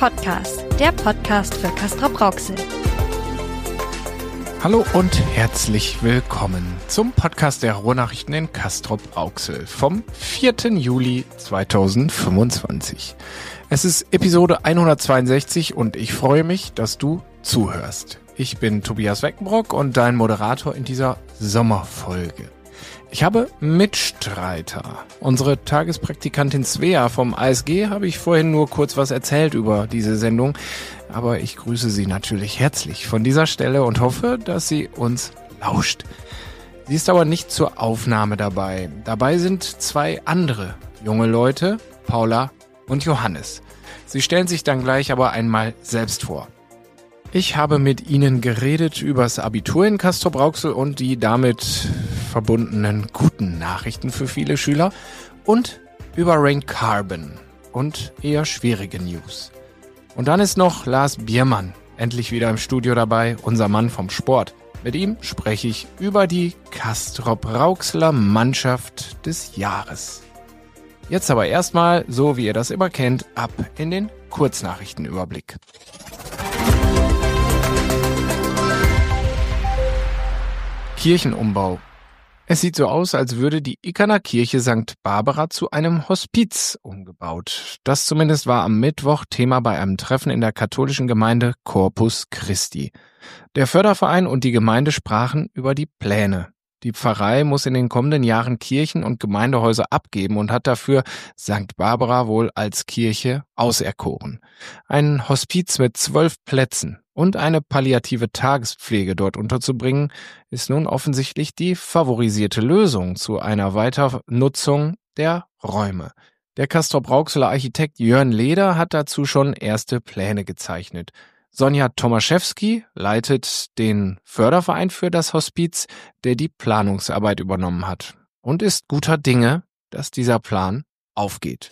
Podcast, der Podcast für Castrop-Rauxel. Hallo und herzlich willkommen zum Podcast der Ruhrnachrichten in Castrop-Rauxel vom 4. Juli 2025. Es ist Episode 162 und ich freue mich, dass du zuhörst. Ich bin Tobias Weckenbrock und dein Moderator in dieser Sommerfolge. Ich habe Mitstreiter. Unsere Tagespraktikantin Svea vom ASG habe ich vorhin nur kurz was erzählt über diese Sendung, aber ich grüße sie natürlich herzlich von dieser Stelle und hoffe, dass sie uns lauscht. Sie ist aber nicht zur Aufnahme dabei. Dabei sind zwei andere junge Leute, Paula und Johannes. Sie stellen sich dann gleich aber einmal selbst vor. Ich habe mit ihnen geredet übers Abitur in Castrop-Rauxel und die damit verbundenen guten Nachrichten für viele Schüler und über Rain Carbon und eher schwierige News. Und dann ist noch Lars Biermann endlich wieder im Studio dabei, unser Mann vom Sport. Mit ihm spreche ich über die Castrop-Rauxeler Mannschaft des Jahres. Jetzt aber erstmal, so wie ihr das immer kennt, ab in den Kurznachrichtenüberblick. Kirchenumbau. Es sieht so aus, als würde die Ickerner Kirche St. Barbara zu einem Hospiz umgebaut. Das zumindest war am Mittwoch Thema bei einem Treffen in der katholischen Gemeinde Corpus Christi. Der Förderverein und die Gemeinde sprachen über die Pläne. Die Pfarrei muss in den kommenden Jahren Kirchen und Gemeindehäuser abgeben und hat dafür St. Barbara wohl als Kirche auserkoren. Ein Hospiz mit 12 Plätzen und eine palliative Tagespflege dort unterzubringen, ist nun offensichtlich die favorisierte Lösung zu einer Weiternutzung der Räume. Der Castrop-Rauxeler Architekt Jörn Leder hat dazu schon erste Pläne gezeichnet. Sonja Tomaszewski leitet den Förderverein für das Hospiz, der die Planungsarbeit übernommen hat, und ist guter Dinge, dass dieser Plan aufgeht.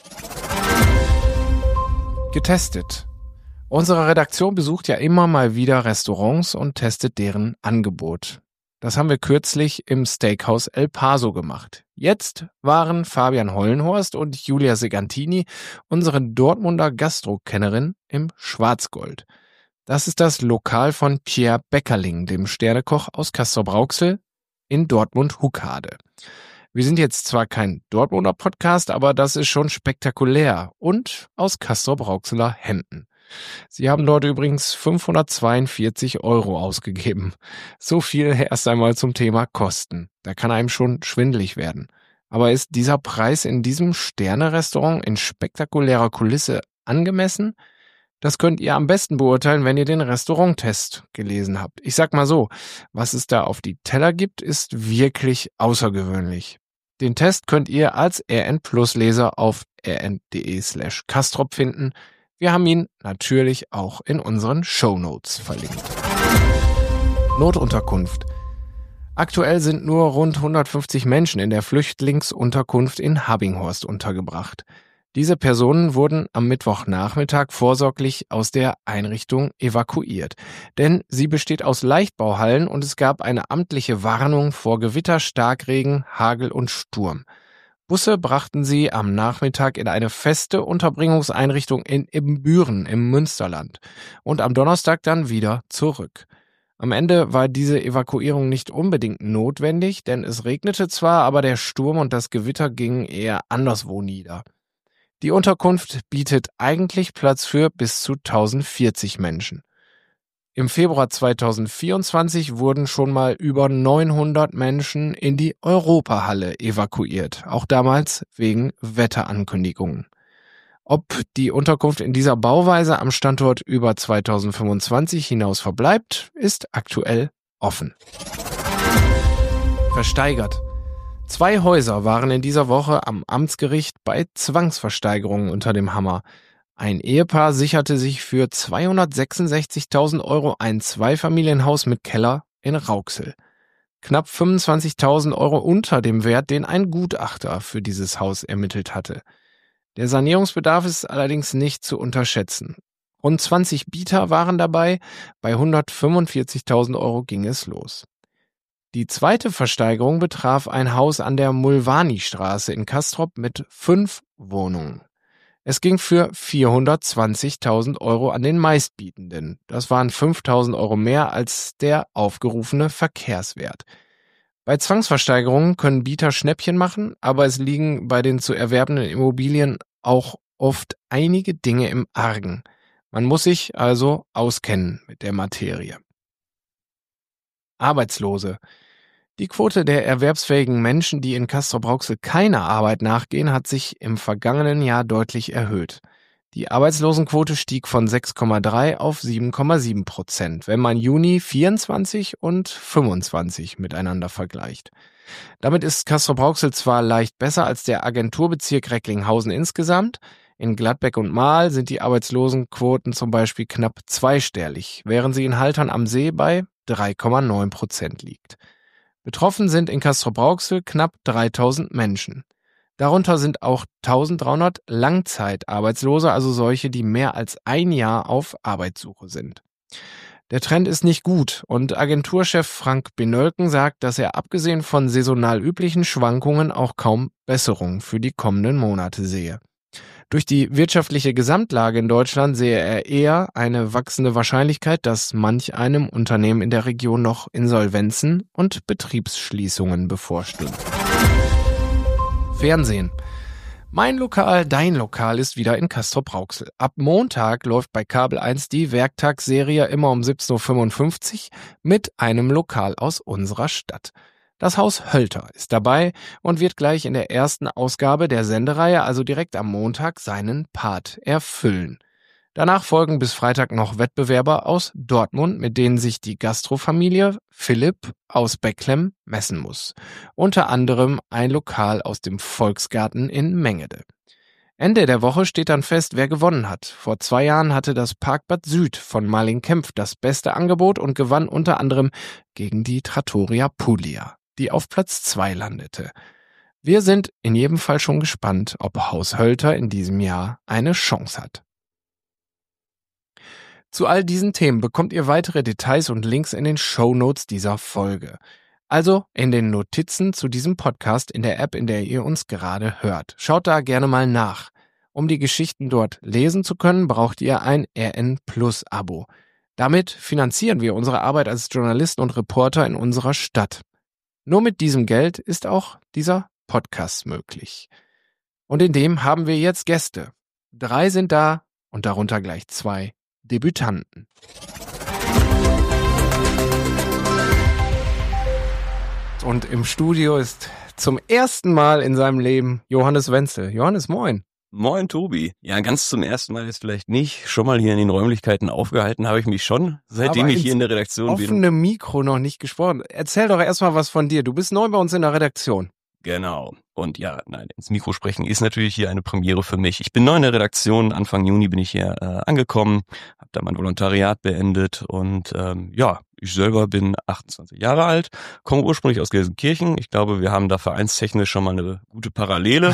Getestet. Unsere Redaktion besucht ja immer mal wieder Restaurants und testet deren Angebot. Das haben wir kürzlich im Steakhouse El Paso gemacht. Jetzt waren Fabian Hollenhorst und Julia Segantini, unsere Dortmunder Gastro-Kennerin, im Schwarzgold. Das ist das Lokal von Pierre Beckerling, dem Sternekoch aus Castrop-Rauxel in Dortmund-Huckade. Wir sind jetzt zwar kein Dortmunder Podcast, aber das ist schon spektakulär und aus Castrop-Rauxeler Händen. Sie haben dort übrigens 542 € ausgegeben. So viel erst einmal zum Thema Kosten. Da kann einem schon schwindelig werden. Aber ist dieser Preis in diesem Sterne-Restaurant in spektakulärer Kulisse angemessen? Das könnt ihr am besten beurteilen, wenn ihr den Restauranttest gelesen habt. Ich sag mal so, was es da auf die Teller gibt, ist wirklich außergewöhnlich. Den Test könnt ihr als RN+-Leser auf rn.de/Castrop finden. Wir haben ihn natürlich auch in unseren Shownotes verlinkt. Notunterkunft. Aktuell sind nur rund 150 Menschen in der Flüchtlingsunterkunft in Habbinghorst untergebracht. Diese Personen wurden am Mittwochnachmittag vorsorglich aus der Einrichtung evakuiert, denn sie besteht aus Leichtbauhallen und es gab eine amtliche Warnung vor Gewitter, Starkregen, Hagel und Sturm. Busse brachten sie am Nachmittag in eine feste Unterbringungseinrichtung in Ibbenbüren im Münsterland und am Donnerstag dann wieder zurück. Am Ende war diese Evakuierung nicht unbedingt notwendig, denn es regnete zwar, aber der Sturm und das Gewitter gingen eher anderswo nieder. Die Unterkunft bietet eigentlich Platz für bis zu 1040 Menschen. Im Februar 2024 wurden schon mal über 900 Menschen in die Europahalle evakuiert, auch damals wegen Wetterankündigungen. Ob die Unterkunft in dieser Bauweise am Standort über 2025 hinaus verbleibt, ist aktuell offen. Versteigert. 2 Häuser waren in dieser Woche am Amtsgericht bei Zwangsversteigerungen unter dem Hammer. Ein Ehepaar sicherte sich für 266.000 € ein Zweifamilienhaus mit Keller in Rauxel. Knapp 25.000 € unter dem Wert, den ein Gutachter für dieses Haus ermittelt hatte. Der Sanierungsbedarf ist allerdings nicht zu unterschätzen. Rund 20 Bieter waren dabei, bei 145.000 € ging es los. Die zweite Versteigerung betraf ein Haus an der Mulvani-Straße in Castrop mit 5 Wohnungen. Es ging für 420.000 € an den Meistbietenden. Das waren 5.000 € mehr als der aufgerufene Verkehrswert. Bei Zwangsversteigerungen können Bieter Schnäppchen machen, aber es liegen bei den zu erwerbenden Immobilien auch oft einige Dinge im Argen. Man muss sich also auskennen mit der Materie. Arbeitslose. Die Quote der erwerbsfähigen Menschen, die in Castrop-Rauxel keiner Arbeit nachgehen, hat sich im vergangenen Jahr deutlich erhöht. Die Arbeitslosenquote stieg von 6,3 auf 7,7%, wenn man Juni 24 und 25 miteinander vergleicht. Damit ist Castrop-Rauxel zwar leicht besser als der Agenturbezirk Recklinghausen insgesamt, in Gladbeck und Marl sind die Arbeitslosenquoten zum Beispiel knapp zweistellig, während sie in Haltern am See bei 3,9% liegt. Betroffen sind in Castrop-Rauxel knapp 3.000 Menschen. Darunter sind auch 1.300 Langzeitarbeitslose, also solche, die mehr als ein Jahr auf Arbeitssuche sind. Der Trend ist nicht gut und Agenturchef Frank Benölken sagt, dass er abgesehen von saisonal üblichen Schwankungen auch kaum Besserung für die kommenden Monate sehe. Durch die wirtschaftliche Gesamtlage in Deutschland sehe er eher eine wachsende Wahrscheinlichkeit, dass manch einem Unternehmen in der Region noch Insolvenzen und Betriebsschließungen bevorstehen. Fernsehen. Mein Lokal, dein Lokal ist wieder in Castrop-Rauxel. Ab Montag läuft bei Kabel 1 die Werktagsserie immer um 17.55 Uhr mit einem Lokal aus unserer Stadt. Das Haus Hölter ist dabei und wird gleich in der ersten Ausgabe der Sendereihe, also direkt am Montag, seinen Part erfüllen. Danach folgen bis Freitag noch Wettbewerber aus Dortmund, mit denen sich die Gastrofamilie Philipp aus Becklem messen muss. Unter anderem ein Lokal aus dem Volksgarten in Mengede. Ende der Woche steht dann fest, wer gewonnen hat. Vor 2 Jahren hatte das Parkbad Süd von Marling Kempf das beste Angebot und gewann unter anderem gegen die Trattoria Puglia, die auf Platz 2 landete. Wir sind in jedem Fall schon gespannt, ob Haus Hölter in diesem Jahr eine Chance hat. Zu all diesen Themen bekommt ihr weitere Details und Links in den Shownotes dieser Folge. Also in den Notizen zu diesem Podcast in der App, in der ihr uns gerade hört. Schaut da gerne mal nach. Um die Geschichten dort lesen zu können, braucht ihr ein RN+-Abo. Damit finanzieren wir unsere Arbeit als Journalisten und Reporter in unserer Stadt. Nur mit diesem Geld ist auch dieser Podcast möglich. Und in dem haben wir jetzt Gäste. 3 sind da und darunter gleich 2 Debütanten. Und im Studio ist zum ersten Mal in seinem Leben Johannes Wenzel. Johannes, moin. Moin, Tobi. Ja, ganz zum ersten Mal jetzt vielleicht nicht. Schon mal hier in den Räumlichkeiten aufgehalten habe ich mich schon, seitdem ich hier in der Redaktion bin. Offene Mikro noch nicht gesprochen. Erzähl doch erstmal was von dir. Du bist neu bei uns in der Redaktion. Genau. Und ja, nein, ins Mikro sprechen ist natürlich hier eine Premiere für mich. Ich bin neu in der Redaktion. Anfang Juni bin ich hier angekommen, habe da mein Volontariat beendet und ich selber bin 28 Jahre alt, komme ursprünglich aus Gelsenkirchen. Ich glaube, wir haben da vereinstechnisch schon mal eine gute Parallele.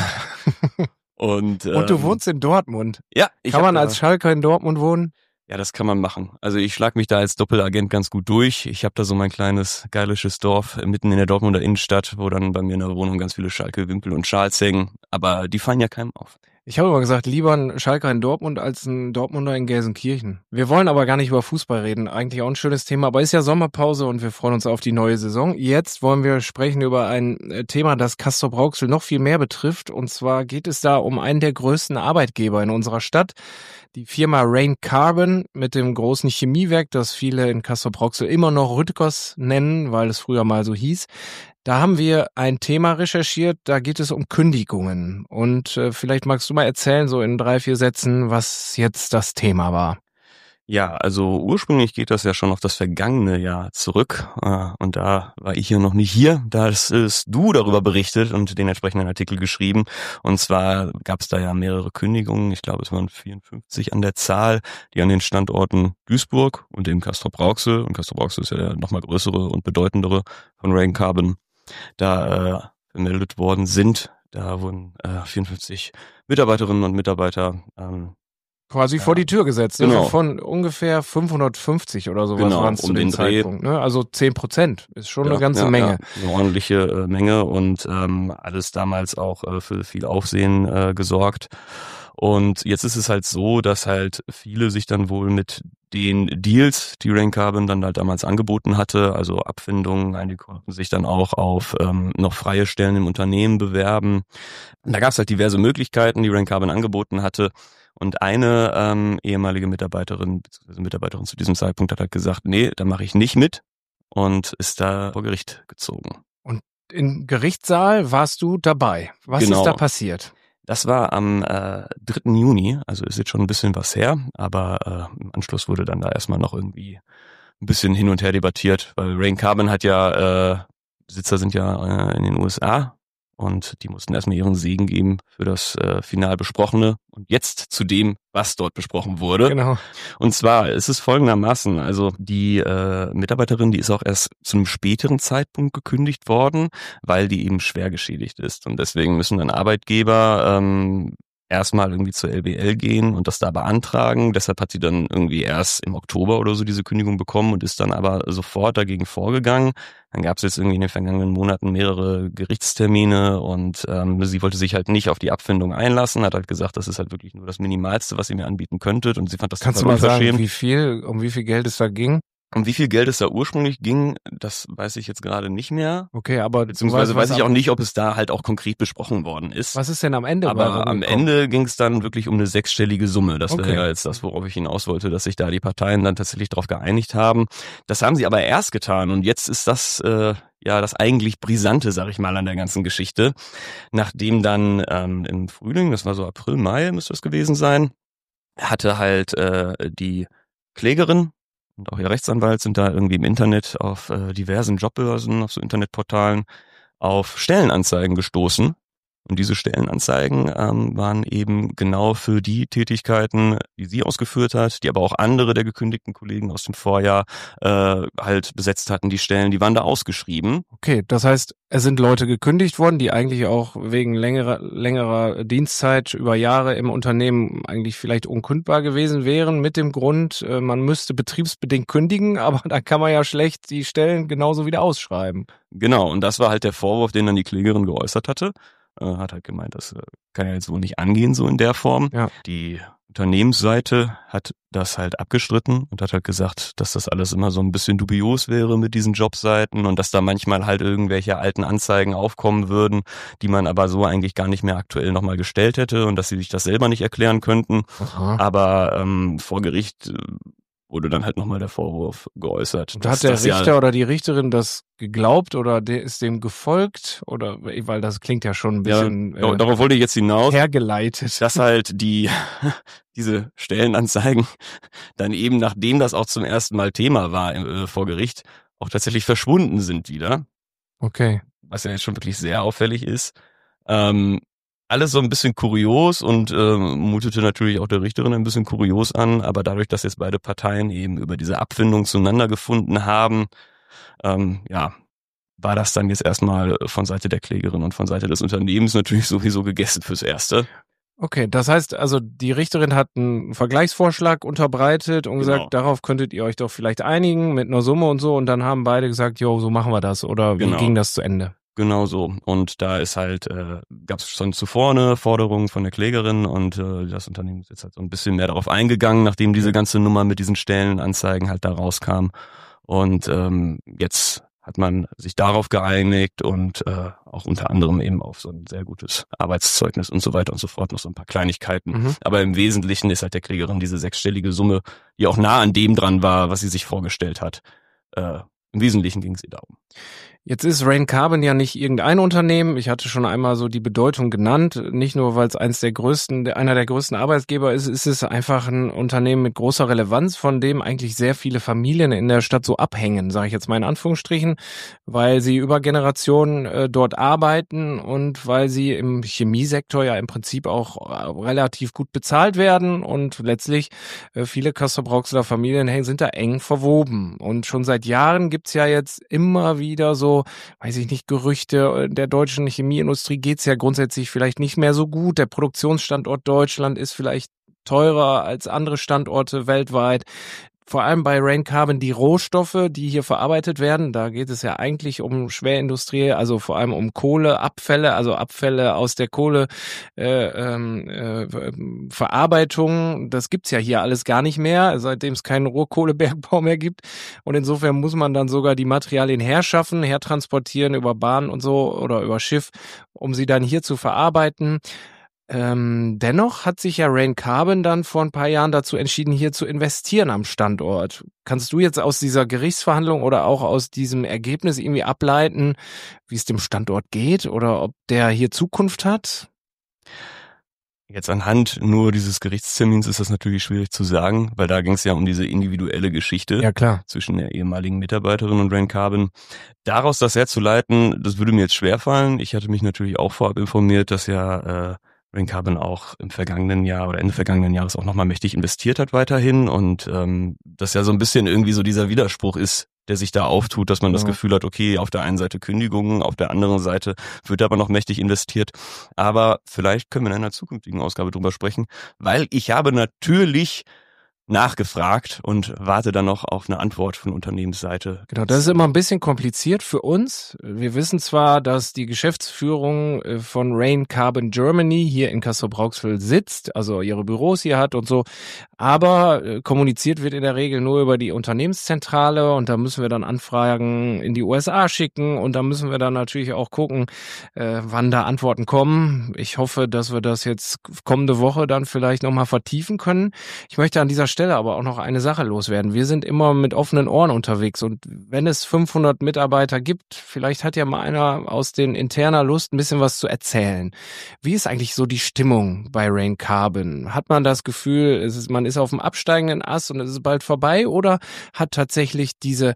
Und du wohnst in Dortmund. Ja. Kann man als Schalker in Dortmund wohnen? Ja, das kann man machen. Also ich schlag mich da als Doppelagent ganz gut durch. Ich habe da so mein kleines geilisches Dorf mitten in der Dortmunder Innenstadt, wo dann bei mir in der Wohnung ganz viele Schalke, Wimpel und Schals hängen. Aber die fallen ja keinem auf. Ich habe immer gesagt, lieber ein Schalker in Dortmund als ein Dortmunder in Gelsenkirchen. Wir wollen aber gar nicht über Fußball reden. Eigentlich auch ein schönes Thema, aber ist ja Sommerpause und wir freuen uns auf die neue Saison. Jetzt wollen wir sprechen über ein Thema, das Castrop-Rauxel noch viel mehr betrifft. Und zwar geht es da um einen der größten Arbeitgeber in unserer Stadt. Die Firma Rain Carbon mit dem großen Chemiewerk, das viele in Castrop-Rauxel immer noch Rüttgers nennen, weil es früher mal so hieß. Da haben wir ein Thema recherchiert, da geht es um Kündigungen. Und vielleicht magst du mal erzählen, so in 3-4 Sätzen, was jetzt das Thema war. Ja, also ursprünglich geht das ja schon auf das vergangene Jahr zurück und da war ich ja noch nicht hier, da hast du darüber berichtet und den entsprechenden Artikel geschrieben und zwar gab es da ja mehrere Kündigungen, ich glaube es waren 54 an der Zahl, die an den Standorten Duisburg und dem Castrop-Rauxel, und Castrop-Rauxel ist ja der nochmal größere und bedeutendere von Rain Carbon, da vermeldet worden sind. Da wurden 54 Mitarbeiterinnen und Mitarbeiter quasi vor die Tür gesetzt, genau. Also von ungefähr 550 oder sowas waren es zu dem Zeitpunkt. Ne? Also 10% ist schon eine ganze Menge. Ja, eine ordentliche Menge und alles damals auch für viel Aufsehen gesorgt. Und jetzt ist es halt so, dass halt viele sich dann wohl mit den Deals, die Rain Carbon dann halt damals angeboten hatte, also Abfindungen, einige konnten sich dann auch auf noch freie Stellen im Unternehmen bewerben. Und da gab es halt diverse Möglichkeiten, die Rain Carbon angeboten hatte. Und eine ehemalige Mitarbeiterin, beziehungsweise Mitarbeiterin zu diesem Zeitpunkt hat halt gesagt, nee, da mache ich nicht mit und ist da vor Gericht gezogen. Und im Gerichtssaal warst du dabei. Was ist da passiert? Das war am 3. Juni, also ist jetzt schon ein bisschen was her, aber im Anschluss wurde dann da erstmal noch irgendwie ein bisschen hin und her debattiert, weil Rain Carbon hat ja, Besitzer sind ja in den USA und die mussten erstmal ihren Segen geben für das final Besprochene und jetzt zu dem, was dort besprochen wurde. Genau. Und zwar ist es folgendermaßen, also die Mitarbeiterin, die ist auch erst zu einem späteren Zeitpunkt gekündigt worden, weil die eben schwer geschädigt ist. Und deswegen müssen dann Arbeitgeber erstmal irgendwie zur LBL gehen und das da beantragen. Deshalb hat sie dann irgendwie erst im Oktober oder so diese Kündigung bekommen und ist dann aber sofort dagegen vorgegangen. Dann gab es jetzt irgendwie in den vergangenen Monaten mehrere Gerichtstermine und sie wollte sich halt nicht auf die Abfindung einlassen, hat halt gesagt, das ist halt wirklich nur das Minimalste, was ihr mir anbieten könntet und sie fand das Kannst du mal sagen, um wie viel Geld es da ging? Um wie viel Geld es da ursprünglich ging, das weiß ich jetzt gerade nicht mehr. Okay, aber beziehungsweise weiß ich auch nicht, ob es da halt auch konkret besprochen worden ist. Was ist denn am Ende? Aber am Ende ging es dann wirklich um eine 6-stellige Summe. Das wäre ja jetzt das, worauf ich hinaus wollte, dass sich da die Parteien dann tatsächlich darauf geeinigt haben. Das haben sie aber erst getan und jetzt ist das das eigentlich Brisante, sag ich mal, an der ganzen Geschichte. Nachdem dann im Frühling, das war so April, Mai müsste das gewesen sein, hatte halt die Klägerin und auch ihr Rechtsanwalt sind da irgendwie im Internet auf diversen Jobbörsen, auf so Internetportalen, auf Stellenanzeigen gestoßen. Und diese Stellenanzeigen waren eben genau für die Tätigkeiten, die sie ausgeführt hat, die aber auch andere der gekündigten Kollegen aus dem Vorjahr halt besetzt hatten, die Stellen, die waren da ausgeschrieben. Okay, das heißt, es sind Leute gekündigt worden, die eigentlich auch wegen längerer Dienstzeit über Jahre im Unternehmen eigentlich vielleicht unkündbar gewesen wären, mit dem Grund, man müsste betriebsbedingt kündigen, aber da kann man ja schlecht die Stellen genauso wieder ausschreiben. Genau, und das war halt der Vorwurf, den dann die Klägerin geäußert hatte. Hat halt gemeint, das kann ja jetzt wohl nicht angehen, so in der Form. Ja. Die Unternehmensseite hat das halt abgestritten und hat halt gesagt, dass das alles immer so ein bisschen dubios wäre mit diesen Jobseiten und dass da manchmal halt irgendwelche alten Anzeigen aufkommen würden, die man aber so eigentlich gar nicht mehr aktuell nochmal gestellt hätte und dass sie sich das selber nicht erklären könnten. Aha. Aber vor Gericht wurde dann halt nochmal der Vorwurf geäußert. Und hat der Richter oder die Richterin das geglaubt oder ist dem gefolgt? Oder, weil das klingt ja schon ein bisschen darauf wollte ich jetzt hinaus, hergeleitet. dass halt diese Stellenanzeigen dann eben, nachdem das auch zum ersten Mal Thema war vor Gericht, auch tatsächlich verschwunden sind wieder. Okay. Was ja jetzt schon wirklich sehr auffällig ist. Alles so ein bisschen kurios und mutete natürlich auch der Richterin ein bisschen kurios an, aber dadurch, dass jetzt beide Parteien eben über diese Abfindung zueinander gefunden haben, war das dann jetzt erstmal von Seite der Klägerin und von Seite des Unternehmens natürlich sowieso gegessen fürs Erste. Okay, das heißt also, die Richterin hat einen Vergleichsvorschlag unterbreitet und gesagt, darauf könntet ihr euch doch vielleicht einigen mit einer Summe und so, und dann haben beide gesagt, jo, so machen wir das, oder wie ging das zu Ende? Genau so. Und da ist halt, gab es schon zuvor eine Forderung von der Klägerin und das Unternehmen ist jetzt halt so ein bisschen mehr darauf eingegangen, nachdem diese ganze Nummer mit diesen Stellenanzeigen halt da rauskam. Und jetzt hat man sich darauf geeinigt und auch unter anderem eben auf so ein sehr gutes Arbeitszeugnis und so weiter und so fort, noch so ein paar Kleinigkeiten. Mhm. Aber im Wesentlichen ist halt der Klägerin diese 6-stellige Summe, die auch nah an dem dran war, was sie sich vorgestellt hat. Im Wesentlichen ging es ihr darum. Jetzt ist Rain Carbon ja nicht irgendein Unternehmen. Ich hatte schon einmal so die Bedeutung genannt. Nicht nur, weil es einer der größten Arbeitgeber ist es einfach ein Unternehmen mit großer Relevanz, von dem eigentlich sehr viele Familien in der Stadt so abhängen, sage ich jetzt mal in Anführungsstrichen, weil sie über Generationen dort arbeiten und weil sie im Chemiesektor ja im Prinzip auch relativ gut bezahlt werden und letztlich viele Castrop-Rauxeler Familien sind da eng verwoben. Und schon seit Jahren gibt's ja jetzt immer wieder so, weiß ich nicht, Gerüchte, der deutschen Chemieindustrie geht's ja grundsätzlich vielleicht nicht mehr so gut. Der Produktionsstandort Deutschland ist vielleicht teurer als andere Standorte weltweit. vor allem bei Rain Carbon die Rohstoffe, die hier verarbeitet werden. Da geht es ja eigentlich um Schwerindustrie, also vor allem um Kohleabfälle, also Abfälle aus der Kohleverarbeitung. Das gibt's ja hier alles gar nicht mehr, seitdem es keinen Rohkohlebergbau mehr gibt. Und insofern muss man dann sogar die Materialien herschaffen, hertransportieren über Bahn und so oder über Schiff, um sie dann hier zu verarbeiten. Dennoch hat sich ja Rain Carbon dann vor ein paar Jahren dazu entschieden, hier zu investieren am Standort. Kannst du jetzt aus dieser Gerichtsverhandlung oder auch aus diesem Ergebnis irgendwie ableiten, wie es dem Standort geht oder ob der hier Zukunft hat? Jetzt anhand nur dieses Gerichtstermins ist das natürlich schwierig zu sagen, weil da ging es ja um diese individuelle Geschichte Ja, klar. zwischen der ehemaligen Mitarbeiterin und Rain Carbon. Daraus das herzuleiten, das würde mir jetzt schwerfallen. Ich hatte mich natürlich auch vorab informiert, dass ja Rain Carbon auch im vergangenen Jahr oder Ende vergangenen Jahres auch nochmal mächtig investiert hat weiterhin und das ja so ein bisschen irgendwie so dieser Widerspruch ist, der sich da auftut, dass man das Gefühl hat, okay, auf der einen Seite Kündigungen, auf der anderen Seite wird aber noch mächtig investiert. Aber vielleicht können wir in einer zukünftigen Ausgabe drüber sprechen, weil ich habe natürlich nachgefragt und warte dann noch auf eine Antwort von Unternehmensseite. Genau, das ist immer ein bisschen kompliziert für uns. Wir wissen zwar, dass die Geschäftsführung von Rain Carbon Germany hier in Castrop-Rauxel sitzt, also ihre Büros hier hat und so, aber kommuniziert wird in der Regel nur über die Unternehmenszentrale und da müssen wir dann Anfragen in die USA schicken und da müssen wir dann natürlich auch gucken, wann da Antworten kommen. Ich hoffe, dass wir das jetzt kommende Woche dann vielleicht nochmal vertiefen können. Ich möchte an dieser Stelle aber auch noch eine Sache loswerden. Wir sind immer mit offenen Ohren unterwegs und wenn es 500 Mitarbeiter gibt, vielleicht hat ja mal einer aus den interner Lust, ein bisschen was zu erzählen. Wie ist eigentlich so die Stimmung bei Rain Carbon? Hat man das Gefühl, man ist auf dem absteigenden Ast und es ist bald vorbei oder hat tatsächlich diese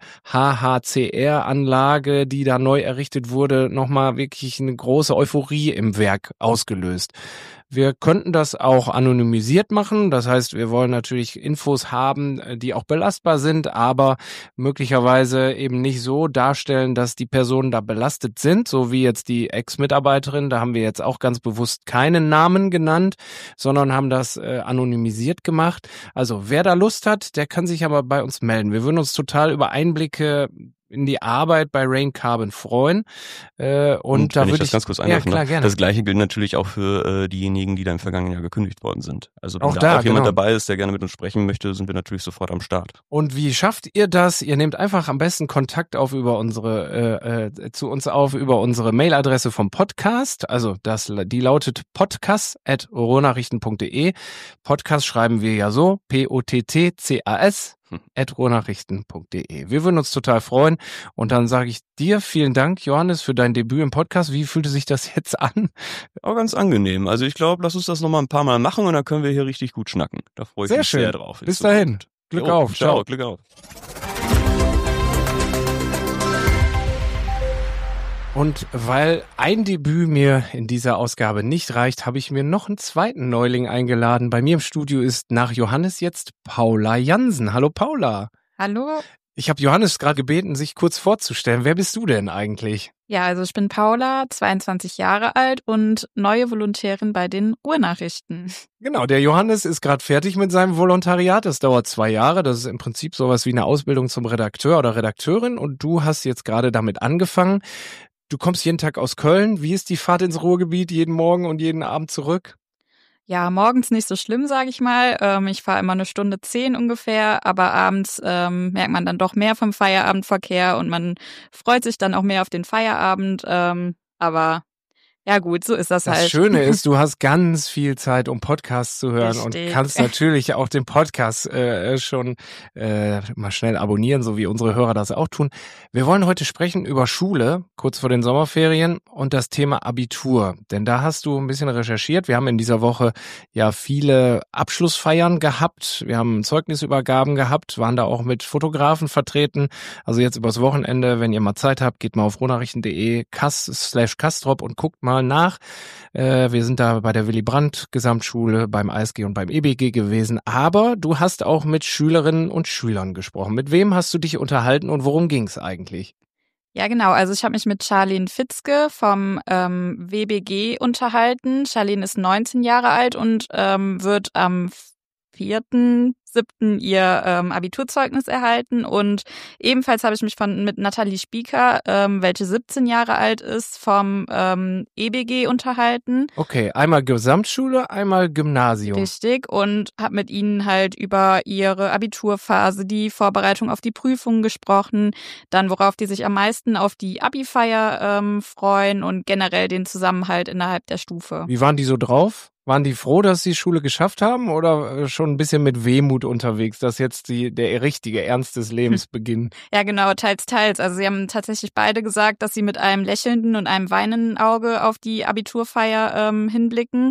HHCR-Anlage, die da neu errichtet wurde, nochmal wirklich eine große Euphorie im Werk ausgelöst? Wir könnten das auch anonymisiert machen. Das heißt, wir wollen natürlich Infos haben, die auch belastbar sind, aber möglicherweise eben nicht so darstellen, dass die Personen da belastet sind, so wie jetzt die Ex-Mitarbeiterin. Da haben wir jetzt auch ganz bewusst keinen Namen genannt, sondern haben das anonymisiert gemacht. Also wer da Lust hat, der kann sich aber bei uns melden. Wir würden uns total über Einblicke in die Arbeit bei Rain Carbon freuen. Und da wenn ich würde das ganz kurz einwerfen, klar, gerne. Das Gleiche gilt natürlich auch für diejenigen, die da im vergangenen Jahr gekündigt worden sind. Also wenn Auch da auch jemand genau dabei ist, der gerne mit uns sprechen möchte, sind wir natürlich sofort am Start. Und wie schafft ihr das? Ihr nehmt einfach am besten Kontakt auf über zu uns auf über unsere Mailadresse vom Podcast. Also die lautet podcast@ruhrnachrichten.de. Podcast schreiben wir ja so, POTTCAS @ruhrnachrichten.de. Wir würden uns total freuen und dann sage ich dir vielen Dank, Johannes, für dein Debüt im Podcast. Wie fühlte sich das jetzt an? Auch ganz angenehm. Also ich glaube, lass uns das nochmal ein paar Mal machen und dann können wir hier richtig gut schnacken. Da freue ich mich sehr drauf. Bis dahin. Glück auf. Ciao. Glück auf. Und weil ein Debüt mir in dieser Ausgabe nicht reicht, habe ich mir noch einen zweiten Neuling eingeladen. Bei mir im Studio ist nach Johannes jetzt Paula Jansen. Hallo Paula. Hallo. Ich habe Johannes gerade gebeten, sich kurz vorzustellen. Wer bist du denn eigentlich? Ja, also ich bin Paula, 22 Jahre alt und neue Volontärin bei den Ruhrnachrichten. Genau, der Johannes ist gerade fertig mit seinem Volontariat. Das dauert 2 Jahre. Das ist im Prinzip sowas wie eine Ausbildung zum Redakteur oder Redakteurin. Und du hast jetzt gerade damit angefangen. Du kommst jeden Tag aus Köln. Wie ist die Fahrt ins Ruhrgebiet jeden Morgen und jeden Abend zurück? Ja, morgens nicht so schlimm, sage ich mal. Ich fahre immer 1:10 ungefähr, aber abends merkt man dann doch mehr vom Feierabendverkehr und man freut sich dann auch mehr auf den Feierabend. Aber ja gut, so ist das halt. Das Schöne ist, du hast ganz viel Zeit, um Podcasts zu hören. Richtig. Und kannst natürlich auch den Podcast schon mal schnell abonnieren, so wie unsere Hörer das auch tun. Wir wollen heute sprechen über Schule, kurz vor den Sommerferien und das Thema Abitur. Denn da hast du ein bisschen recherchiert. Wir haben in dieser Woche ja viele Abschlussfeiern gehabt. Wir haben Zeugnisübergaben gehabt, waren da auch mit Fotografen vertreten. Also jetzt übers Wochenende, wenn ihr mal Zeit habt, geht mal auf ruhrnachrichten.de /Kastrop und guckt mal nach. Wir sind da bei der Willy Brandt Gesamtschule, beim ASG und beim EBG gewesen. Aber du hast auch mit Schülerinnen und Schülern gesprochen. Mit wem hast du dich unterhalten und worum ging es eigentlich? Ja, genau. Also ich habe mich mit Charlene Fitzke vom WBG unterhalten. Charlene ist 19 Jahre alt und wird am 4.7. ihr Abiturzeugnis erhalten und ebenfalls habe ich mich mit Nathalie Spieker, welche 17 Jahre alt ist, vom EBG unterhalten. Okay, einmal Gesamtschule, einmal Gymnasium. Richtig, und habe mit ihnen halt über ihre Abiturphase, die Vorbereitung auf die Prüfungen gesprochen, dann worauf die sich am meisten auf die Abi-Feier freuen und generell den Zusammenhalt innerhalb der Stufe. Wie waren die so drauf? Waren die froh, dass sie die Schule geschafft haben oder schon ein bisschen mit Wehmut unterwegs, dass jetzt der richtige Ernst des Lebens beginnt? Ja, genau, teils, teils. Also sie haben tatsächlich beide gesagt, dass sie mit einem lächelnden und einem weinenden Auge auf die Abiturfeier hinblicken,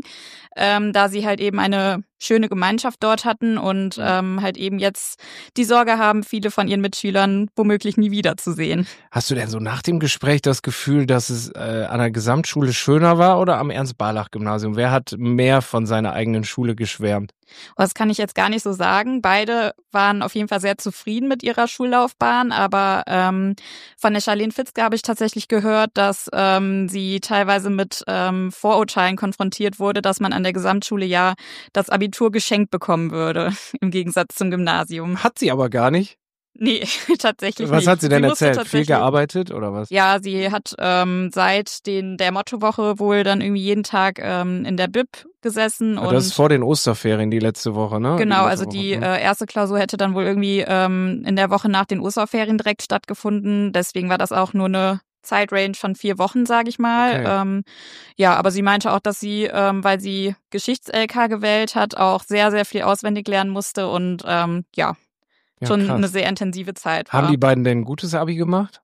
da sie halt eben eine schöne Gemeinschaft dort hatten und halt eben jetzt die Sorge haben, viele von ihren Mitschülern womöglich nie wiederzusehen. Hast du denn so nach dem Gespräch das Gefühl, dass es an der Gesamtschule schöner war oder am Ernst-Barlach-Gymnasium? Wer hat mehr von seiner eigenen Schule geschwärmt? Das kann ich jetzt gar nicht so sagen. Beide waren auf jeden Fall sehr zufrieden mit ihrer Schullaufbahn, aber von der Charlene Fitzke habe ich tatsächlich gehört, dass sie teilweise mit Vorurteilen konfrontiert wurde, dass man an der Gesamtschule ja das Abitur geschenkt bekommen würde, im Gegensatz zum Gymnasium. Hat sie aber gar nicht. Nee, tatsächlich nicht. Was hat sie denn erzählt? Viel gearbeitet oder was? Ja, sie hat seit der Mottowoche wohl dann irgendwie jeden Tag in der Bib gesessen. Und das ist vor den Osterferien die letzte Woche, ne? Genau, also die erste Klausur hätte dann wohl irgendwie in der Woche nach den Osterferien direkt stattgefunden. Deswegen war das auch nur eine Zeitrange von 4 Wochen, sage ich mal. Okay. Ja, aber sie meinte auch, dass sie, weil sie Geschichts-LK gewählt hat, auch sehr, sehr viel auswendig lernen musste und ja, schon krass. eine sehr intensive Zeit war. Haben die beiden denn ein gutes Abi gemacht?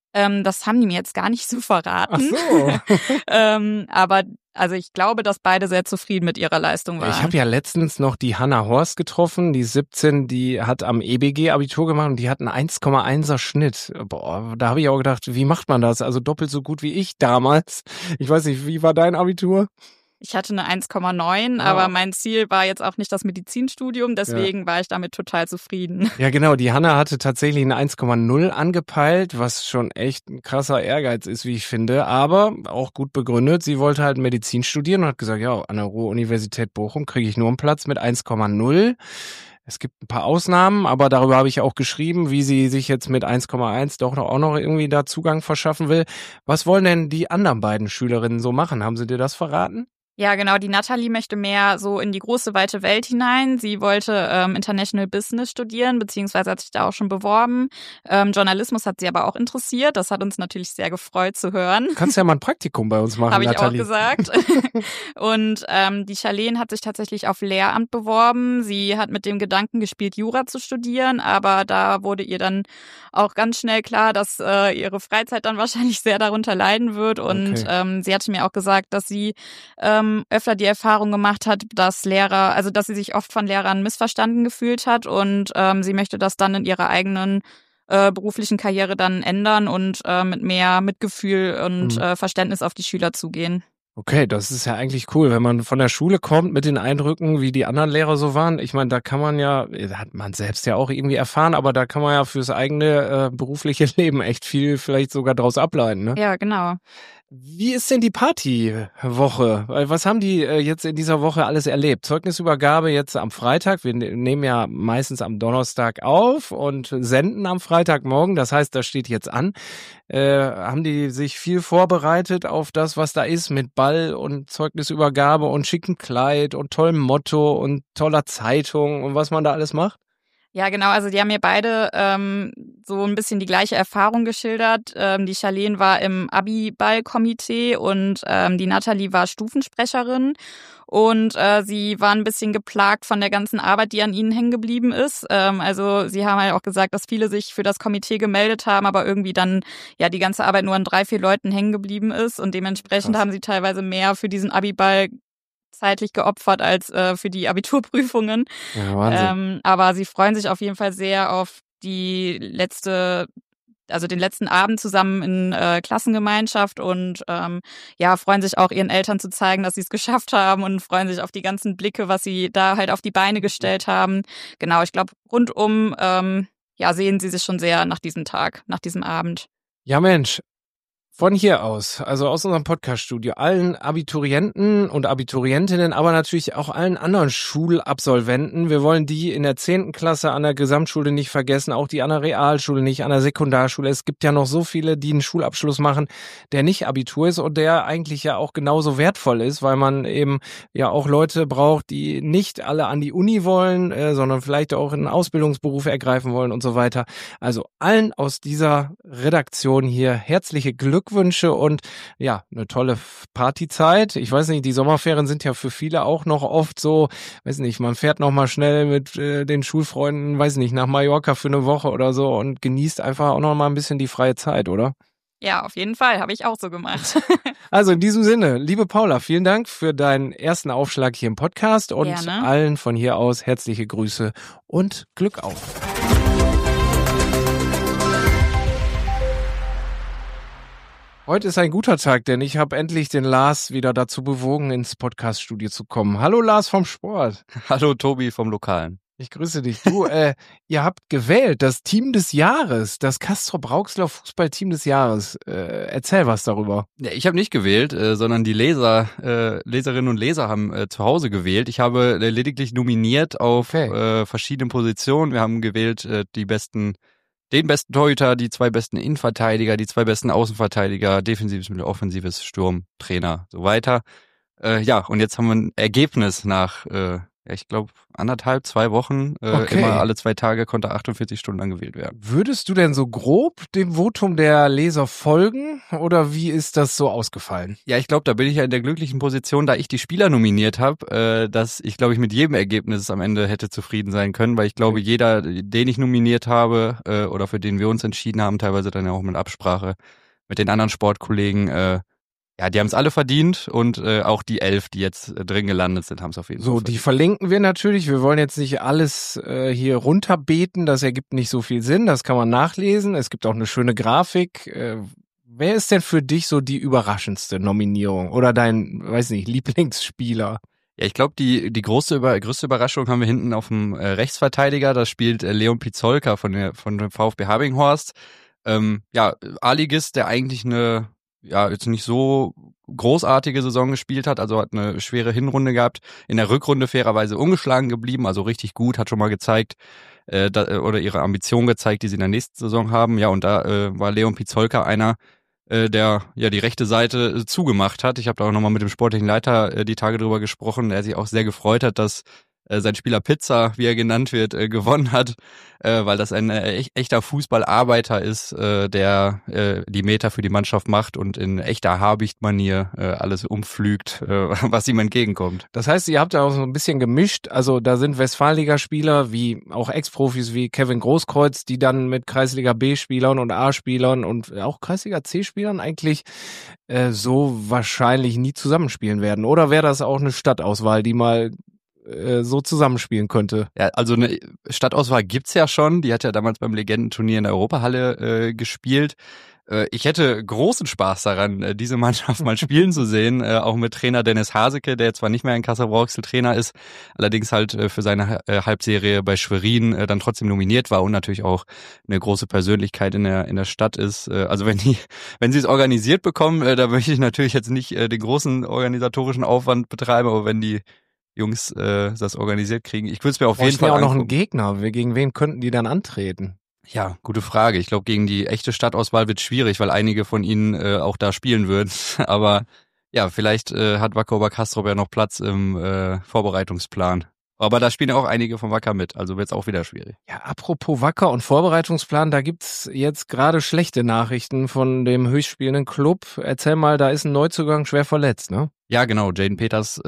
Das haben die mir jetzt gar nicht so verraten. Ach so. Aber also ich glaube, dass beide sehr zufrieden mit ihrer Leistung waren. Ich habe ja letztens noch die Hanna Horst getroffen, die 17, die hat am EBG Abitur gemacht und die hat einen 1,1er Schnitt. Boah, da habe ich auch gedacht, wie macht man das? Also doppelt so gut wie ich damals. Ich weiß nicht, wie war dein Abitur? Ich hatte eine 1,9, aber mein Ziel war jetzt auch nicht das Medizinstudium, deswegen war ich damit total zufrieden. Ja, genau. Die Hanna hatte tatsächlich eine 1,0 angepeilt, was schon echt ein krasser Ehrgeiz ist, wie ich finde, aber auch gut begründet. Sie wollte halt Medizin studieren und hat gesagt, ja, an der Ruhr-Universität Bochum kriege ich nur einen Platz mit 1,0. Es gibt ein paar Ausnahmen, aber darüber habe ich auch geschrieben, wie sie sich jetzt mit 1,1 doch auch noch irgendwie da Zugang verschaffen will. Was wollen denn die anderen beiden Schülerinnen so machen? Haben sie dir das verraten? Ja, genau. Die Nathalie möchte mehr so in die große, weite Welt hinein. Sie wollte International Business studieren, beziehungsweise hat sich da auch schon beworben. Journalismus hat sie aber auch interessiert. Das hat uns natürlich sehr gefreut zu hören. Kannst ja mal ein Praktikum bei uns machen, Habe ich Nathalie. auch gesagt. Und die Charlene hat sich tatsächlich auf Lehramt beworben. Sie hat mit dem Gedanken gespielt, Jura zu studieren, aber da wurde ihr dann auch ganz schnell klar, dass ihre Freizeit dann wahrscheinlich sehr darunter leiden wird. Und sie hatte mir auch gesagt, dass sie öfter die Erfahrung gemacht hat, dass dass sie sich oft von Lehrern missverstanden gefühlt hat und sie möchte das dann in ihrer eigenen beruflichen Karriere dann ändern und mit mehr Mitgefühl und Verständnis auf die Schüler zugehen. Okay, das ist ja eigentlich cool, wenn man von der Schule kommt mit den Eindrücken, wie die anderen Lehrer so waren. Ich meine, da kann man ja, hat man selbst ja auch irgendwie erfahren, aber da kann man ja fürs eigene berufliche Leben echt viel vielleicht sogar draus ableiten, ne? Ja, genau. Wie ist denn die Partywoche? Was haben die jetzt in dieser Woche alles erlebt? Zeugnisübergabe jetzt am Freitag. Wir nehmen ja meistens am Donnerstag auf und senden am Freitagmorgen. Das heißt, das steht jetzt an. Haben die sich viel vorbereitet auf das, was da ist mit Ball und Zeugnisübergabe und schicken Kleid und tollem Motto und toller Zeitung und was man da alles macht? Ja, genau. Also die haben mir beide so ein bisschen die gleiche Erfahrung geschildert. Die Charlene war im Abi-Ball-Komitee und die Nathalie war Stufensprecherin. Und sie waren ein bisschen geplagt von der ganzen Arbeit, die an ihnen hängen geblieben ist. Also sie haben halt auch gesagt, dass viele sich für das Komitee gemeldet haben, aber irgendwie dann ja die ganze Arbeit nur an 3, 4 Leuten hängen geblieben ist. Und dementsprechend haben sie teilweise mehr für diesen Abi-Ball zeitlich geopfert als für die Abiturprüfungen. Ja, Wahnsinn. Aber sie freuen sich auf jeden Fall sehr auf den letzten Abend zusammen in Klassengemeinschaft und ja, freuen sich auch ihren Eltern zu zeigen, dass sie es geschafft haben und freuen sich auf die ganzen Blicke, was sie da halt auf die Beine gestellt haben. Genau, ich glaube, rundum ja, sehen sie sich schon sehr nach diesem Tag, nach diesem Abend. Ja, Mensch. Von hier aus, also aus unserem Podcast-Studio, allen Abiturienten und Abiturientinnen, aber natürlich auch allen anderen Schulabsolventen. Wir wollen die in der 10. Klasse an der Gesamtschule nicht vergessen, auch die an der Realschule nicht, an der Sekundarschule. Es gibt ja noch so viele, die einen Schulabschluss machen, der nicht Abitur ist und der eigentlich ja auch genauso wertvoll ist, weil man eben ja auch Leute braucht, die nicht alle an die Uni wollen, sondern vielleicht auch einen Ausbildungsberuf ergreifen wollen und so weiter. Also allen aus dieser Redaktion hier herzliche Glückwünsche und ja, eine tolle Partyzeit. Ich weiß nicht, die Sommerferien sind ja für viele auch noch oft so, weiß nicht, man fährt noch mal schnell mit den Schulfreunden, weiß nicht, nach Mallorca für eine Woche oder so und genießt einfach auch noch mal ein bisschen die freie Zeit, oder? Ja, auf jeden Fall, habe ich auch so gemacht. Also in diesem Sinne, liebe Paula, vielen Dank für deinen ersten Aufschlag hier im Podcast und Gerne. Allen von hier aus herzliche Grüße und Glück auf. Heute ist ein guter Tag, denn ich habe endlich den Lars wieder dazu bewogen, ins Podcast-Studio zu kommen. Hallo Lars vom Sport. Hallo Tobi vom Lokalen. Ich grüße dich. Du, ihr habt gewählt das Team des Jahres, das Castrop-Rauxel Fußballteam des Jahres. Erzähl was darüber. Ja, ich habe nicht gewählt, sondern die Leserinnen und Leser haben zu Hause gewählt. Ich habe lediglich nominiert auf verschiedene Positionen. Wir haben gewählt den besten Torhüter, die 2 besten Innenverteidiger, die 2 besten Außenverteidiger, defensives Mittel, offensives Sturm, Trainer, so weiter. Ja, und jetzt haben wir ein Ergebnis nach, ich glaube, 2 Wochen. Immer alle 2 Tage konnte 48 Stunden lang gewählt werden. Würdest du denn so grob dem Votum der Leser folgen oder wie ist das so ausgefallen? Ja, ich glaube, da bin ich ja in der glücklichen Position, da ich die Spieler nominiert habe, dass ich, glaube ich, mit jedem Ergebnis am Ende hätte zufrieden sein können, weil ich glaube, jeder, den ich nominiert habe oder für den wir uns entschieden haben, teilweise dann ja auch mit Absprache mit den anderen Sportkollegen, ja, die haben es alle verdient und auch die 11, die jetzt drin gelandet sind, haben es auf jeden Fall verdient. Die verlinken wir natürlich. Wir wollen jetzt nicht alles hier runterbeten. Das ergibt nicht so viel Sinn. Das kann man nachlesen. Es gibt auch eine schöne Grafik. Wer ist denn für dich so die überraschendste Nominierung oder dein, weiß nicht, Lieblingsspieler? Ja, ich glaube, die größte Überraschung haben wir hinten auf dem Rechtsverteidiger. Da spielt Leon Pizolka von dem VfB Habinghorst. Ja, A-Ligist, der eigentlich jetzt nicht so großartige Saison gespielt hat, also hat eine schwere Hinrunde gehabt, in der Rückrunde fairerweise ungeschlagen geblieben, also richtig gut, hat schon mal gezeigt, oder ihre Ambition gezeigt, die sie in der nächsten Saison haben, ja, und da war Leon Pizolka einer, der ja die rechte Seite zugemacht hat. Ich habe da auch nochmal mit dem sportlichen Leiter die Tage drüber gesprochen, der sich auch sehr gefreut hat, dass sein Spieler Pizza, wie er genannt wird, gewonnen hat, weil das ein echter Fußballarbeiter ist, der die Meter für die Mannschaft macht und in echter Habicht-Manier alles umpflügt, was ihm entgegenkommt. Das heißt, ihr habt da auch so ein bisschen gemischt, also da sind Westfalenliga-Spieler wie auch Ex-Profis wie Kevin Großkreuz, die dann mit Kreisliga B-Spielern und A-Spielern und auch Kreisliga C-Spielern eigentlich so wahrscheinlich nie zusammenspielen werden. Oder wäre das auch eine Stadtauswahl, die mal so zusammenspielen könnte? Ja, also eine Stadtauswahl gibt's ja schon. Die hat ja damals beim Legendenturnier in der Europahalle gespielt. Ich hätte großen Spaß daran, diese Mannschaft mal spielen zu sehen, auch mit Trainer Dennis Haseke, der zwar nicht mehr ein Castrop-Rauxel Trainer ist, allerdings halt für seine Halbserie bei Schwerin dann trotzdem nominiert war und natürlich auch eine große Persönlichkeit in der Stadt ist. Also wenn sie es organisiert bekommen, da möchte ich natürlich jetzt nicht den großen organisatorischen Aufwand betreiben, aber wenn die Jungs das organisiert kriegen. Ich würde es mir auf jeden Fall auch noch einen Gegner. Gegen wen könnten die dann antreten? Ja, gute Frage. Ich glaube, gegen die echte Stadtauswahl wird schwierig, weil einige von ihnen auch da spielen würden. Aber ja, vielleicht hat Wacker Oberkastrop ja noch Platz im Vorbereitungsplan. Aber da spielen ja auch einige von Wacker mit, also wird's auch wieder schwierig. Ja, apropos Wacker und Vorbereitungsplan, da gibt's jetzt gerade schlechte Nachrichten von dem höchstspielenden Club. Erzähl mal, da ist ein Neuzugang schwer verletzt, ne? Ja, genau. Jaden Peters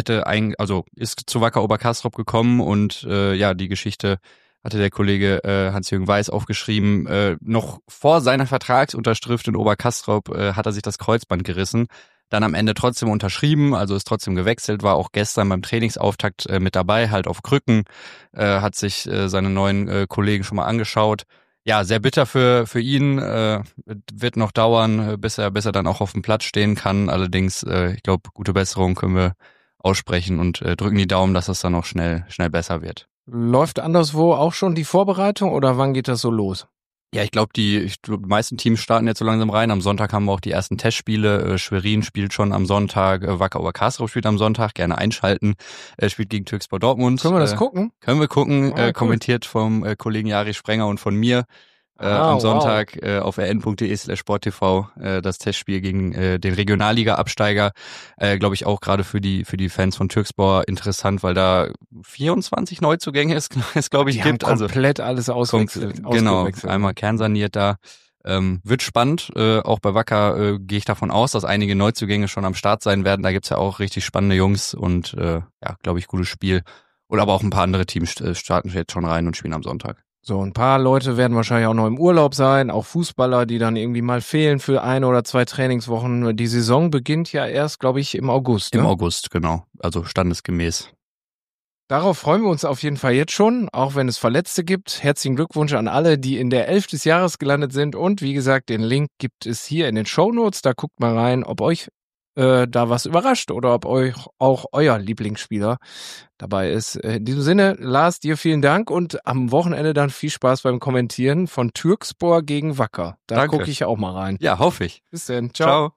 ist zu Wacker Oberkastrop gekommen und die Geschichte hatte der Kollege Hans-Jürgen Weiß aufgeschrieben. Noch vor seiner Vertragsunterschrift in Oberkastrop hat er sich das Kreuzband gerissen. Dann am Ende trotzdem unterschrieben, also ist trotzdem gewechselt, war auch gestern beim Trainingsauftakt mit dabei, halt auf Krücken, hat sich seine neuen Kollegen schon mal angeschaut. Ja, sehr bitter für ihn, wird noch dauern, bis er dann auch auf dem Platz stehen kann. Allerdings, ich glaube, gute Besserung können wir aussprechen und drücken die Daumen, dass das dann auch schnell besser wird. Läuft anderswo auch schon die Vorbereitung oder wann geht das so los? Ja, ich glaube, die meisten Teams starten jetzt so langsam rein. Am Sonntag haben wir auch die ersten Testspiele. Schwerin spielt schon am Sonntag, Wacker Oberkastrop spielt am Sonntag. Gerne einschalten. Spielt gegen Türkspor Dortmund. Können wir das gucken? Können wir gucken. Cool. Kommentiert vom Kollegen Jari Sprenger und von mir. Am Sonntag auf rn.de/sporttv das Testspiel gegen den Regionalliga-Absteiger, glaube ich auch gerade für die Fans von Türkspor interessant, weil da 24 Neuzugänge es glaube ich, gibt. Haben komplett alles ausgewechselt. Genau, einmal kernsaniert da. Wird spannend. Auch bei Wacker gehe ich davon aus, dass einige Neuzugänge schon am Start sein werden. Da gibt's ja auch richtig spannende Jungs und glaube ich, gutes Spiel. Oder aber auch ein paar andere Teams starten jetzt schon rein und spielen am Sonntag. So, ein paar Leute werden wahrscheinlich auch noch im Urlaub sein, auch Fußballer, die dann irgendwie mal fehlen für 1 oder 2 Trainingswochen. Die Saison beginnt ja erst, glaube ich, im August. Im August, genau. Also standesgemäß. Darauf freuen wir uns auf jeden Fall jetzt schon, auch wenn es Verletzte gibt. Herzlichen Glückwunsch an alle, die in der 11. des Jahres gelandet sind. Und wie gesagt, den Link gibt es hier in den Shownotes. Da guckt mal rein, ob euch da was überrascht oder ob euch auch euer Lieblingsspieler dabei ist. In diesem Sinne, Lars, dir vielen Dank und am Wochenende dann viel Spaß beim Kommentieren von Türkspor gegen Wacker. Da gucke ich auch mal rein. Ja, hoffe ich. Bis dann. Ciao.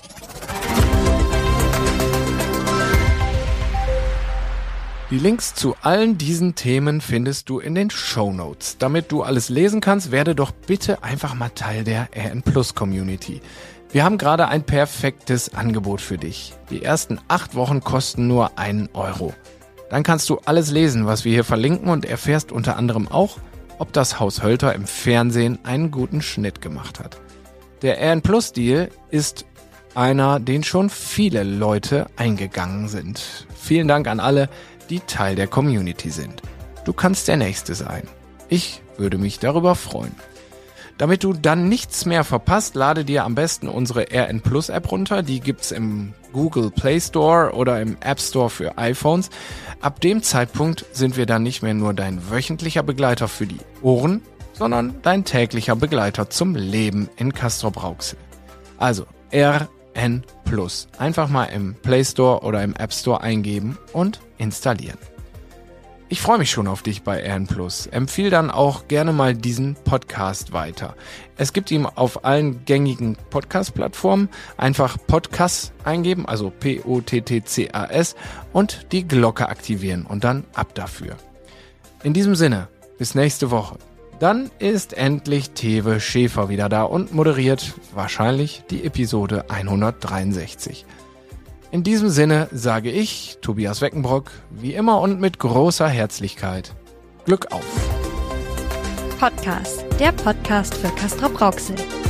Die Links zu allen diesen Themen findest du in den Shownotes. Damit du alles lesen kannst, werde doch bitte einfach mal Teil der RN Plus Community. Wir haben gerade ein perfektes Angebot für dich. Die ersten 8 Wochen kosten nur 1 Euro. Dann kannst du alles lesen, was wir hier verlinken und erfährst unter anderem auch, ob das Haus Hölter im Fernsehen einen guten Schnitt gemacht hat. Der RN Plus Deal ist einer, den schon viele Leute eingegangen sind. Vielen Dank an alle, die Teil der Community sind. Du kannst der Nächste sein. Ich würde mich darüber freuen. Damit du dann nichts mehr verpasst, lade dir am besten unsere RN Plus App runter. Die gibt's im Google Play Store oder im App Store für iPhones. Ab dem Zeitpunkt sind wir dann nicht mehr nur dein wöchentlicher Begleiter für die Ohren, sondern dein täglicher Begleiter zum Leben in Castrop-Rauxel. Also RN Plus. Einfach mal im Play Store oder im App Store eingeben und installieren. Ich freue mich schon auf dich bei RN Plus. Empfiehl dann auch gerne mal diesen Podcast weiter. Es gibt ihn auf allen gängigen Podcast-Plattformen. Einfach Podcast eingeben, also POTTCAS und die Glocke aktivieren und dann ab dafür. In diesem Sinne, bis nächste Woche. Dann ist endlich Tewe Schäfer wieder da und moderiert wahrscheinlich die Episode 163. In diesem Sinne sage ich, Tobias Weckenbrock, wie immer und mit großer Herzlichkeit, Glück auf! Podcast, der Podcast für Castrop-Rauxel.